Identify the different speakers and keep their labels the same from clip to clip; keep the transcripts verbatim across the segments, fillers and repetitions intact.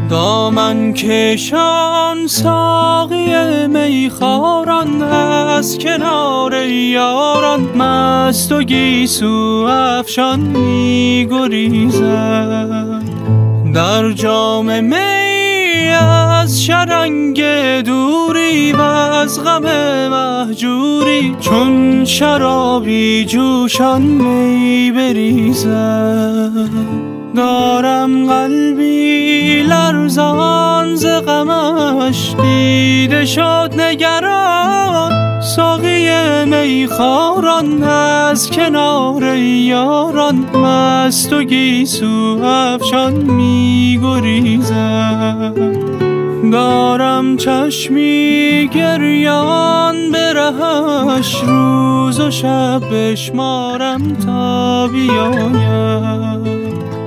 Speaker 1: دامن کشان ساقی میخواران از کنار یاران مست و گیسو افشان می گریزد. در جام می از شرنگ دوری و از غم مهجوری چون شرابی جوشان می بریزد. دارم قلبی لرزان ز غمش دیده شد نگران. ساقی میخواران از کنار یاران مست و گیسو افشان می گریزد. دارم چشمی گریان به رهش روز و شب بشمارم تا بیاید.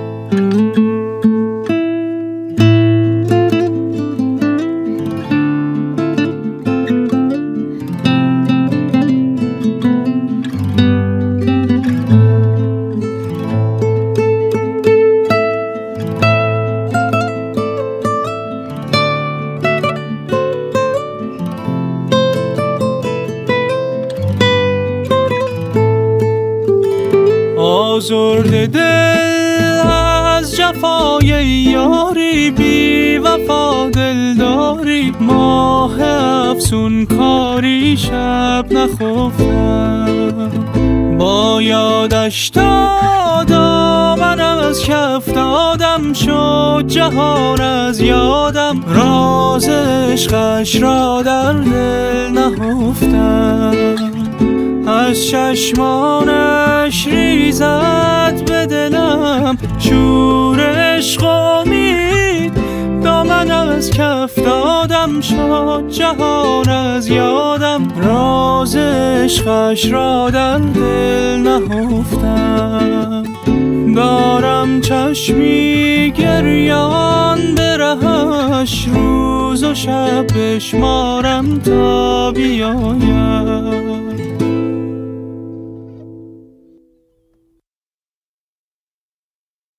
Speaker 1: آزرده دل از جفای یاری بی وفا دلداری ماه افسون کاری شب نخفتم. با یادش تا دامنم از کف دادم شد جهان از یادم. راز عشقش را در دل نهفتم. از چشمانش ریزد به دلم شور عشق و امید. دامنم از کف دادم شد جهان از یادم. راز عشقش را در دل نهفتم. دارم چشمی گریان به رهش روز و شب بشمارم تا بیاید.